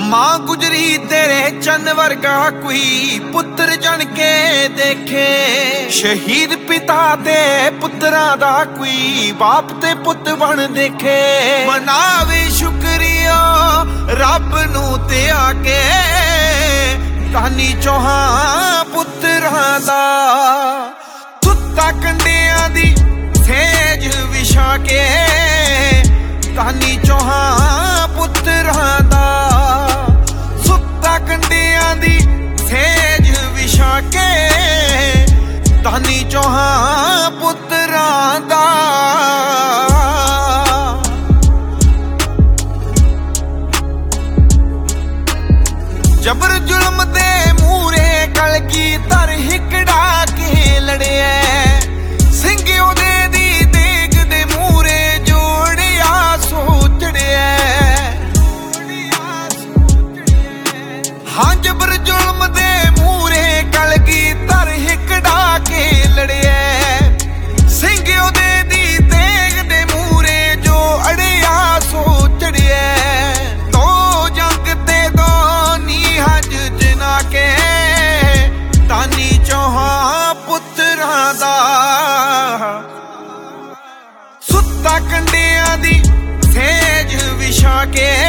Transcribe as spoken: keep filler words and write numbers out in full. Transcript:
मां गुजरी तेरे चंद वर्गा कोई पुत्र जन के देखे। शहीद पिता दे पुत्रा दा कोई बाप ते पुत बन देखे। मनावे शुक्रिया रब नू ते आके तानी चौहान पुत्रा दा। सुत्ता कंडियां दी सेज विछा के तानी चौहान पुत्रा दा। सुत्ता कंडियां दी सेज विछा के तानी चौहान पुत्रा दा। जबर जुल्म दे मूरे कलगीधर हिकड़ा के लड़िया। सिंह ओदे दी देग दे मूरे जोड़िया सोचड़िया। हाँ जबर जुल्म दे मूरे कलगीधर हिकड़ा के लड़िया। सिंह ओदे दी देग दे मूरे जो अड़िया सोचड़िया। दो जंग ते दो नीहज जिना के तानी चौहान पुत्रा दा। सुत्ता कंडियां दी सेज विछा के